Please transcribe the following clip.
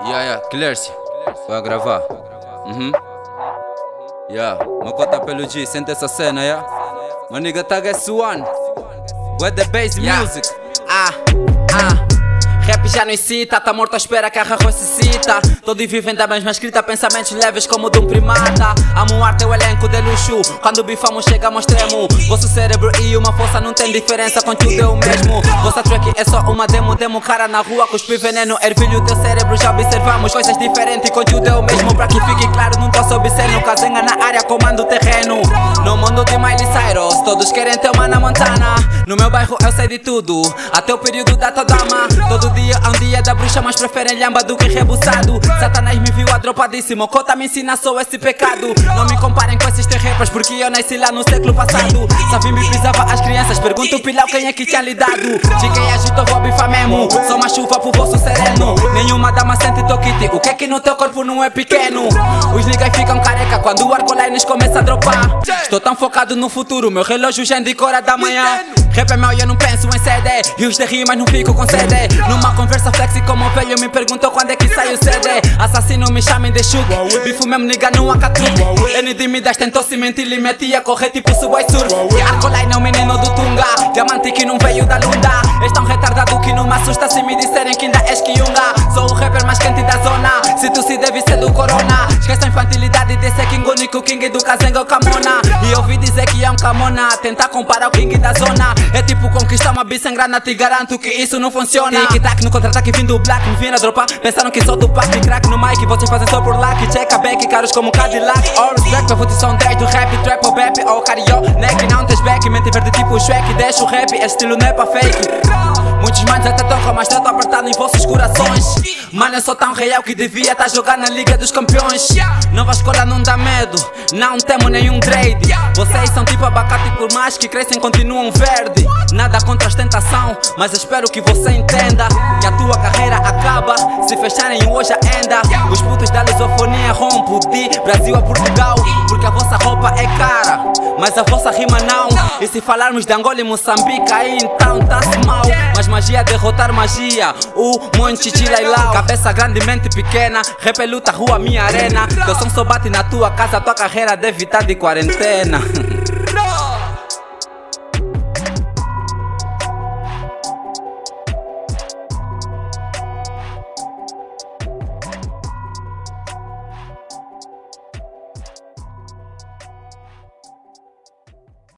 Clercia, vai gravar. Macota pelo G, sente essa cena, My nigga tag S1. Where the bass music. Rap já não incita, tá morto à espera que a rua ressuscita. Todos vivem da mesma escrita, pensamentos leves como de um primata. Amo arte, o elenco de luxo, quando bifamos chegamos ao extremo. Vosso cérebro e uma força não tem diferença, conteúdo é o mesmo. Vossa track é só uma demo cara na rua, cuspir veneno, ervilho teu cérebro. Já observamos coisas diferentes, conteúdo é o mesmo. Pra que fique claro, não tô sob ceno, casenga na área, comando o terreno. No mundo de Miley Cyrus, todos querem ter uma na Montana. No meu bairro eu sei de tudo, até o período da tua dama. Todo dia é um dia da bruxa, mas preferem lhamba do que rebuçado. Satanás me viu adropadíssimo, Cota me ensina só esse pecado. Não me comparem com esses terrepas, porque eu nasci lá no século passado. Só vim me pisava as crianças, pergunta o pilau quem é que tinha lhe dado. Cheguei agito, vou bifar mesmo, sou uma chuva pro vosso sereno. Nenhuma dama sente toquite, o que é que no teu corpo não é pequeno? Os niggas ficam careca quando o arco-lines começa a dropar. Estou tão focado no futuro, meu relógio já indica hora da manhã. Rap é meu e eu não penso em CD, rios de rimas não fico com CD. Numa conversa flexi como velho me perguntou quando é que sai o CD. Assassino me chamem de chuc, bifo mesmo nigga não há catruque. N de Midas tentou se mentir e metia a correr tipo subway surf. E Arcoline é o menino do Tunga, diamante que não veio da lunda. És tão retardado que não me assusta se me disserem que ainda és quiunga. Sou o rapper mais quente da zona, se tu se deve ser do corona. Esquece a infantilidade de ser king único, king do Kazenga ou Camona. E ouvi dizer que é um Camona, tentar comparar o king da zona. É tipo conquistar uma bicha sem grana, te garanto que isso não funciona. Tic-tac no contra-ataque vindo black, me viram a dropar. Pensaram que sou Tupac e crack no mic, vocês fazem só por luck. Check a back, caros como Cadillac. All respect, pra votação são 10 do rap, trap ou bap ou cario, neck, não tens back. Mente verde tipo Shrek, deixa o rap, é estilo não é pra fake. Muitos manos até tocam, mas trato apertado em vossos corações. Mano, eu sou tão real que devia tá jogando na Liga dos Campeões. Nova escola não dá medo, não temo nenhum trade. Vocês são tipo abacate, por mais que crescem continuam verde. Nada contra a ostentação, mas espero que você entenda que a tua carreira acaba se fecharem hoje ainda. Os putos da lusofonia rompo de Brasil a Portugal, porque a vossa roupa é cara, mas a vossa rima não. E se falarmos de Angola e Moçambique, aí então tá-se mal. Mas magia derrotar magia, o monte Chilailau. Cabeça grande, mente pequena, rap é luta, rua, minha arena. Teu som só bate na tua casa, tua carreira deve estar de quarentena.